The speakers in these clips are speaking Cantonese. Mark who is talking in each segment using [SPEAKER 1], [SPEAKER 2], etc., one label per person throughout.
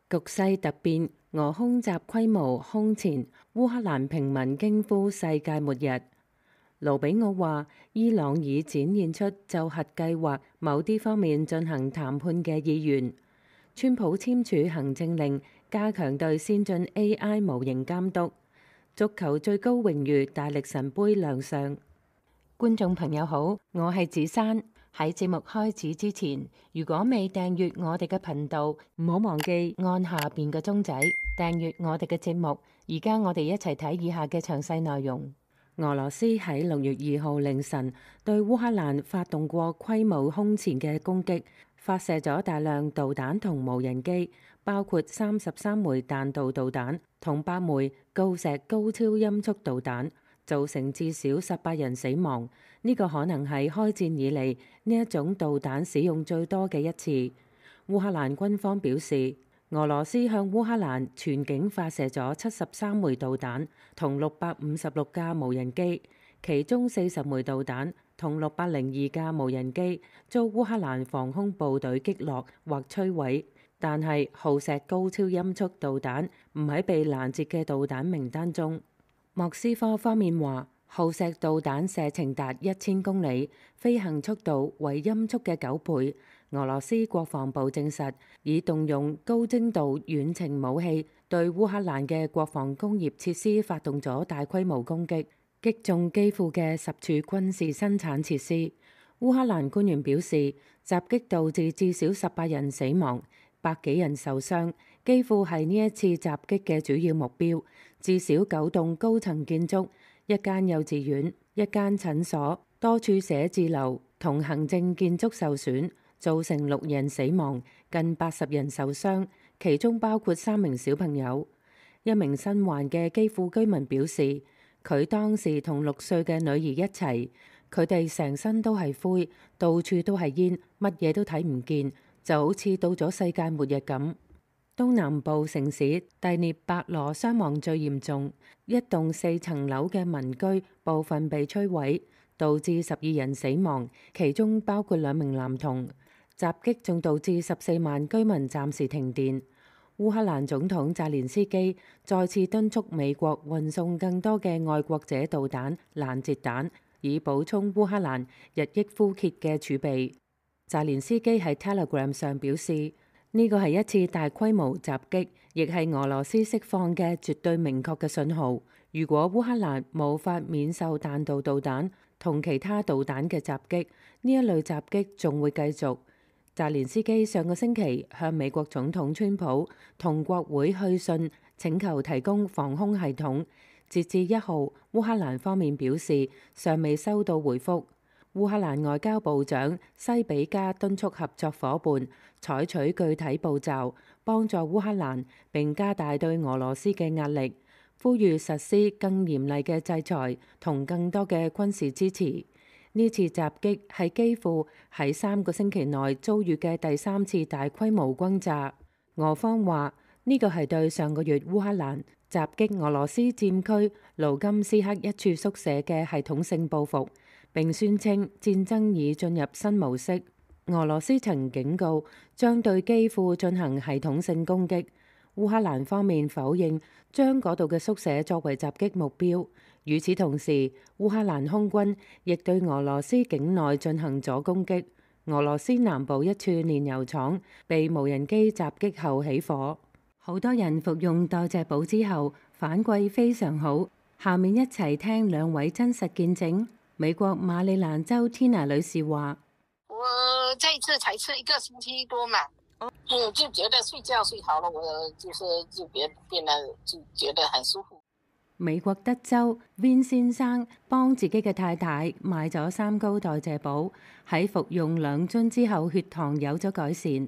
[SPEAKER 1] 局勢突變，俄空襲規模空前，烏克蘭平民驚呼世界末日。盧比奧話：伊朗已展現出就核計劃某啲方面進行談判嘅意願。川普簽署行政令，加強對先進 AI 模型監督。足球最高榮譽大力神杯亮相。觀眾朋友好，我係子珊。喺節目開始之前，如果未訂閱我哋嘅頻道，唔好忘記按下邊嘅鐘仔訂閱我哋嘅節目。而家我哋一齊睇以下嘅詳細內容。俄羅斯喺6月2號凌晨對烏克蘭發動過規模空前嘅攻擊，發射咗大量導彈同無人機，包括33枚彈道導彈同8枚鋯石高超音速導彈，造成至少18人死亡。呢個可能係開戰以嚟呢一種導彈使用最多嘅一次。烏克蘭軍方表示，俄羅斯向烏克蘭全境發射咗73枚導彈同656架無人機，其中40枚導彈同602架無人機遭烏克蘭防空部隊擊落或摧毀，但係鋯石高超音速導彈唔喺被攔截嘅導彈名單中。莫斯科方面話，鋯石導彈射程達1000公里，飛行速度為音速嘅9倍。俄羅斯國防部證實，已動用高精度遠程武器對烏克蘭嘅國防工業設施發動咗大規模攻擊，擊中基輔嘅10處軍事生產設施。烏克蘭官員表示，襲擊導致至少18人死亡，100幾人受傷。基輔係呢一次襲擊嘅主要目標，至少9棟高層建築、一間幼稚園、一間診所、多處寫字樓同行政建築受損，造成6人死亡，近80人受傷，其中包括3名小朋友。一名生還嘅基輔居民表示，佢當時同6歲嘅女兒一齊，佢哋成身都係灰，到處都係煙，乜嘢都睇唔見，就好似到咗世界末日咁。東南部城市第聶伯羅傷亡最嚴重，一棟4層樓嘅民居部分被摧毀，導致12人死亡，其中包括2名男童。襲擊仲導致14萬居民暫時停電。烏克蘭總統澤連斯基再次敦促美國運送更多嘅愛國者導彈攔截彈，以補充烏克蘭日益枯竭嘅儲備。澤連斯基喺 Telegram 上表示，呢個係一次大規模襲擊，亦係俄羅斯釋放嘅絕對明確嘅信號。如果烏克蘭無法免受彈道導彈同其他導彈嘅襲擊，呢一類襲擊仲會繼續。澤連斯基上個星期向美國總統川普同國會去信，請求提供防空系統。截至1號，烏克蘭方面表示尚未收到回覆。烏克蘭外交部長西比加敦促合作伙伴採取具體步驟，幫助烏克蘭，並加大對俄羅斯嘅壓力，呼籲實施更嚴厲嘅制裁同更多嘅軍事支持。呢次襲擊係基輔喺3個星期內遭遇嘅第3次大規模轟炸。俄方話呢個係對上個月烏克蘭襲擊俄羅斯佔區盧甘斯克一處宿舍嘅系統性報復，並宣稱戰爭已進入新模式。俄羅斯曾警告將對基輔進行系統性攻擊。烏克蘭方面否認將嗰度嘅宿舍作為襲擊目標。與此同時，烏克蘭空軍亦對俄羅斯境內進行咗攻擊。俄羅斯南部一處煉油廠被無人機襲擊後起火，好多人服用代謝寶之後反饋非常好。下面一齊聽2位真實見證。美國馬里蘭州 Tina 女士話：
[SPEAKER 2] 我這一次才吃1個星期多嘛，就覺得睡覺睡好了，我就變得就覺得很舒服。
[SPEAKER 1] 美國德州 Vin 先生幫自己嘅太太買咗3高代謝寶，喺服用2樽之後，血糖有咗改善。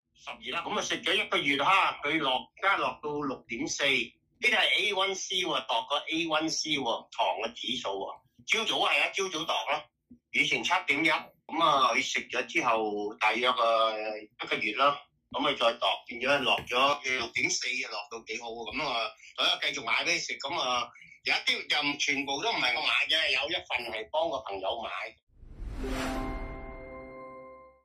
[SPEAKER 3] 12啦，咁啊食咗1個月哈，佢落到6.4，呢個係 A1C 喎，度個 A1C 喎，糖嘅指數喎。朝早係啊，朝早度咯，以前7.1，咁啊佢食咗之後大約1個月啦，咁啊再度變咗落咗6.4，落到幾好咁啊，所以繼續買俾你食，咁啊有一啲就全部都唔係我買嘅，有一份係幫個朋友買。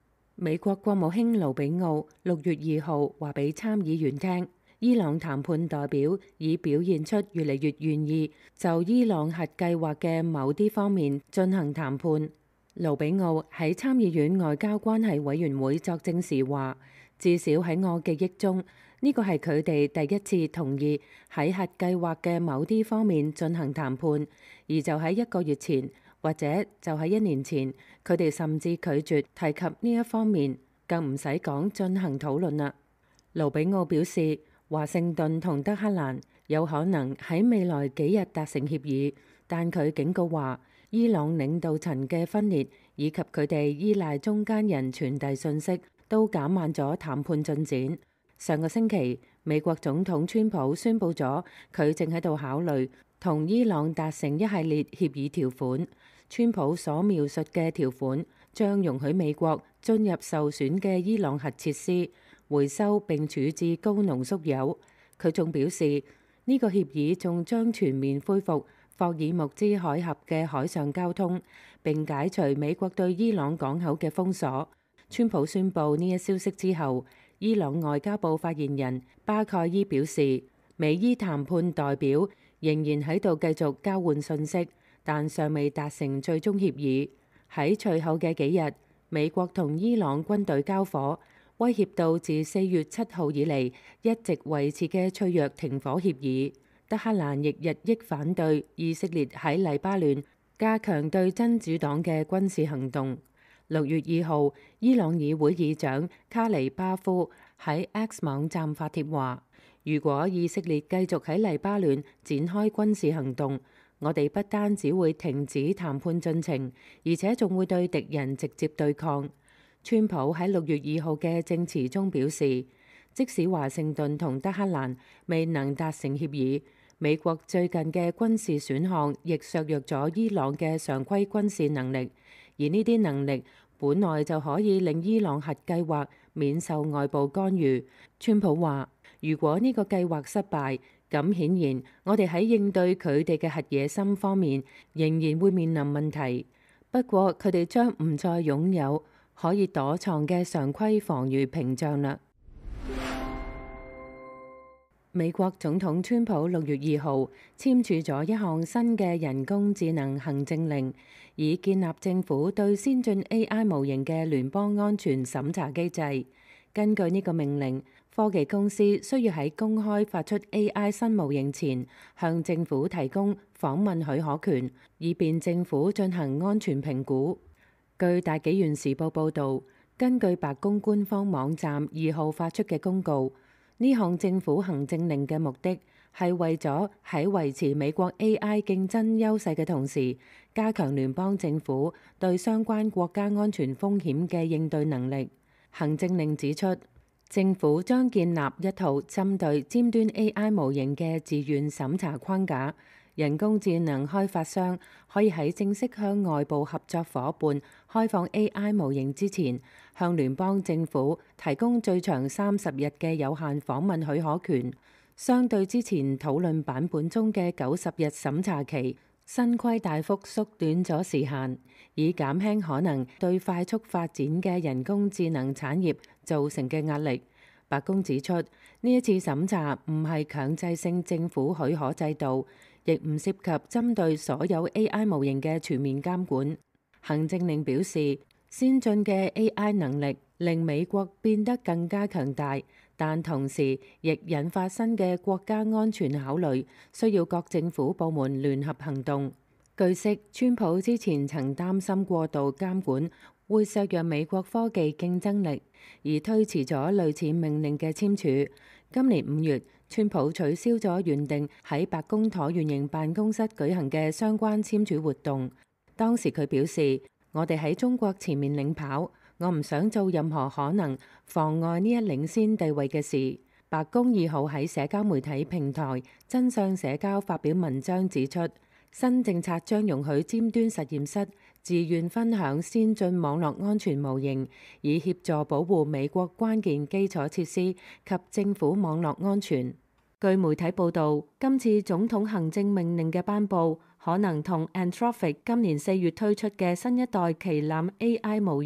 [SPEAKER 1] 美國國務卿盧比奧6月2號話俾參議員聽，伊朗談判代表已表現出越嚟越願意就伊朗核計劃嘅某啲方面進行談判。盧比奧喺參議院外交關係委員會作證時話，至少喺我記憶中，呢個係佢哋第一次同意喺核計劃嘅某啲方面進行談判，而就喺1個月前，或者就喺1年前，佢哋甚至拒絕提及呢一方面，更唔使講進行討論啦。盧比奧表示，華盛頓同德黑蘭有可能喺未來幾日達成協議，但佢警告話，伊朗領導層嘅分裂以及佢哋依賴中間人傳遞信息，都減慢咗談判進展。上個星期，美國總統川普宣布咗佢正喺度考慮同伊朗達成一系列協議條款。川普所描述嘅條款將容許美國進入受損嘅伊朗核設施，回收並處置高濃縮鈾。佢仲表示，呢個協議仲將全面恢復霍爾木茲海峽嘅海上交通，並解除美國對伊朗港口嘅封鎖。川普宣布呢一消息之後，伊朗外交部發言人巴蓋伊表示，美伊談判代表仍然喺度繼續交換信息，但尚未達成最終協議。喺隨後嘅幾日，美國同伊朗軍隊交火，威脅到自4月7號以嚟一直維持嘅脆弱停火協議。德黑蘭亦日益反對以色列喺黎巴嫩加強對真主黨嘅軍事行動。6月2號，伊朗議會議長卡尼巴夫喺 X 網站發帖話，如果以色列繼續喺黎巴嫩展開軍事行動，我哋不單只會停止談判進程，而且仲會對敵人直接對抗。川普喺6月2號嘅證詞中表示，即使華盛頓同德黑蘭未能達成協議，美國最近嘅軍事選項亦削弱咗伊朗嘅常規軍事能力，而呢啲能力本來就可以令伊朗核計劃免受外部干預。川普話，如果呢個計劃失敗，咁顯然我哋喺應對佢哋嘅核野心方面仍然會面臨問題。不過佢哋將唔再擁有可以躲藏嘅常規防禦屏障啦。美國總統川普6月2號簽署咗一項新嘅人工智能行政令，以建立政府對先進 AI 模型嘅聯邦安全審查機制。根據呢個命令，科技公司需要喺公開發出 AI 新模型前，向政府提供訪問許可權，以便政府進行安全評估。據大紀元時報報導，根據白宮官方網站2號發出嘅公告，呢項政府行政令嘅目的係為咗喺維持美國 AI 競爭優勢嘅同時，加強聯邦政府對相關國家安全風險嘅應對能力。行政令指出，政府將建立一套針對尖端 AI 模型嘅自願審查框架。人工智能開發商可以喺正式向外部合作夥伴開放 AI 模型之前，向聯邦政府提供最長30日嘅有限訪問許可權，相對之前討論版本中嘅90日審查期。新規大幅縮短咗時限，以減輕可能對快速發展嘅人工智能產業造成嘅壓力。白宮指出，呢一次審查唔係強制性政府許可制度，亦唔涉及針對所有 AI 模型嘅全面監管。行政令表示，先進嘅 AI 能力令美國變得更加強大，但同時亦引發新嘅國家安全考慮，需要各政府部門聯合行動。據悉，川普之前曾擔心過度監管會削弱美國科技競爭力，而推遲咗類似命令嘅簽署。今年5月，川普取消咗原定喺白宮橢圓形辦公室舉行嘅相關簽署活動。當時佢表示，我哋喺中國前面領跑，我唔想做任何可能妨礙呢一領先地位嘅事。白宮2號喺社交媒體平台真相社交發表文章指出，新政策將容許尖端實驗室自願分享先進網絡安全模型，以協助保護美國關鍵基礎設施及政府網絡安全。據媒體報導，今次總統行政命令嘅頒布，可能同 Anthropic 今年4月推出嘅新一代旗艦 AI 模型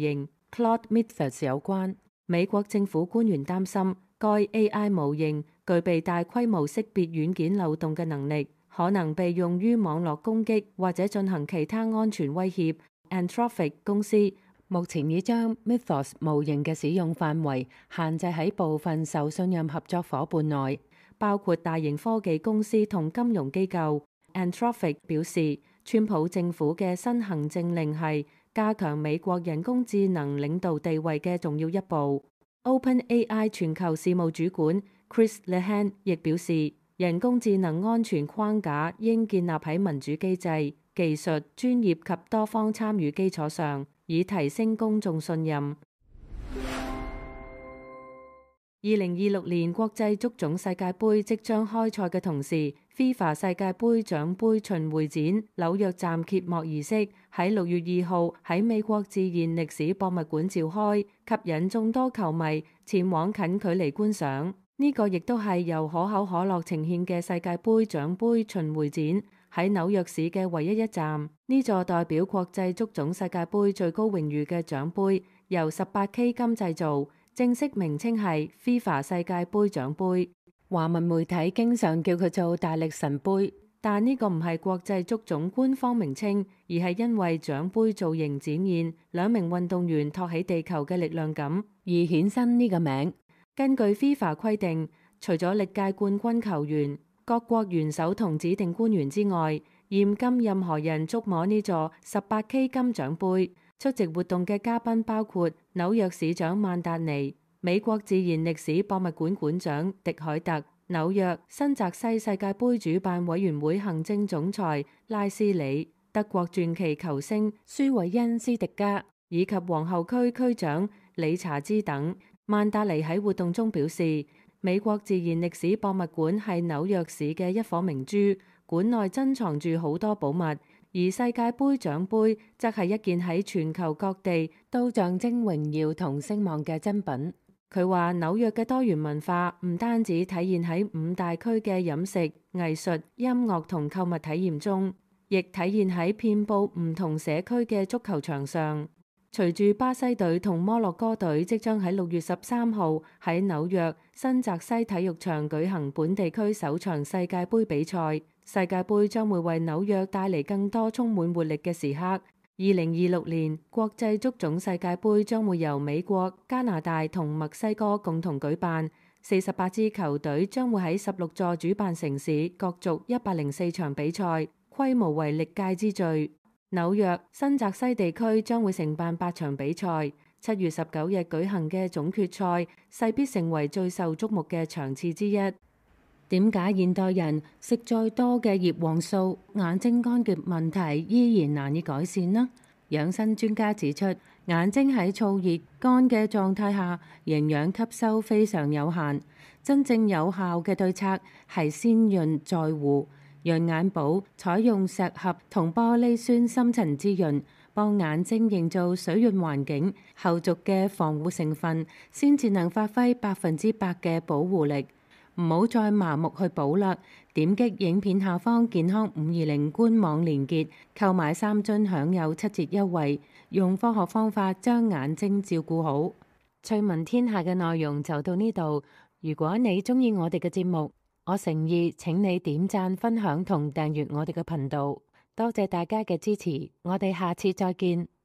[SPEAKER 1] Claude Mythos 有關。美國政府官員擔心該 AI 模型具備大規模識別軟件漏洞嘅能力，可能被用於網絡攻擊或者進行其他安全威脅。Anthropic 公司目前已將 Mythos 模型嘅使用範圍限制喺部分受信任合作夥伴內，包括大型科技公司同金融機構。Anthropic 表示，川普政府嘅新行政令係加強美國人工智能領導地位嘅重要一步。OpenAI 全球事務主管 Chris Lehane 亦表示，人工智能安全框架應建立喺民主機制、技術、專業及多方參與基礎上，以提升公眾信任。2026年國際足總世界盃即將開賽嘅同時，FIFA 世界盃獎盃巡迴展紐約站揭幕儀式喺6月2號喺美國自然歷史博物館召開，吸引眾多球迷前往近距離觀賞。呢個亦都係由可口可樂呈獻嘅世界盃獎盃巡迴展喺紐約市嘅唯一一站。呢座代表國際足總世界盃最高榮譽嘅獎盃由18K 金製造，正式名稱係 FIFA 世界盃獎盃。華文媒體經常叫佢做大力神盃，但呢個唔係國際足總官方名稱，而係因為獎盃造型展現兩名運動員托起地球嘅力量感而衍生呢個名。根據 FIFA 規定，除咗歷屆冠軍球員、各國元首同指定官員之外，嚴禁任何人觸摸呢座18K 金獎盃。出席活動嘅嘉賓包括紐約市長曼達尼、美國自然歷史博物館館長迪凱特、紐約新澤西世界盃主辦委員會行政總裁拉斯里、德國傳奇球星舒維恩斯迪加以及皇后區區長理查茲等。曼達尼喺活動中表示，美國自然歷史博物館係紐約市嘅一顆明珠，館內珍藏住好多寶物，而世界盃獎盃則係一件喺全球各地都象徵榮耀同聲望嘅珍品。佢話紐約嘅多元文化唔單止體現喺5大區嘅飲食、藝術、音樂同購物體驗中，亦體現喺遍佈唔同社區嘅足球場上。隨住巴西隊同摩洛哥隊即將喺6月13號喺紐約新澤西體育場舉行本地區首場世界盃比賽，世界盃將會為紐約帶嚟更多充滿活力嘅時刻。2026年國際足總世界盃將會由美國、加拿大同墨西哥共同舉辦，48支球隊將會喺16座主辦城市角逐104場比賽，規模為歷屆之最。紐約新澤西地區將會承辦8場比賽，7月19日舉行嘅總決賽勢必成為最受矚目嘅場次之一。點解現代人食再多嘅葉黃素，眼睛乾嘅問題依然難以改善呢？養生專家指出，眼睛喺燥熱乾嘅狀態下，營養吸收非常有限。真正有效嘅對策係先潤再護。養眼寶採用石斛同玻璃酸深層滋潤，幫眼睛營造水潤環境，後續嘅防護成分先至能發揮100%嘅保護力。唔好再盲目去補啦！點擊影片下方健康520官網連結，購買3樽享有7折優惠。用科學方法將眼睛照顧好。趣聞天下嘅內容就到呢度。如果你鍾意我哋嘅節目，我誠意請你點讚、分享同訂閱我哋嘅頻道。多謝大家嘅支持，我哋下次再見。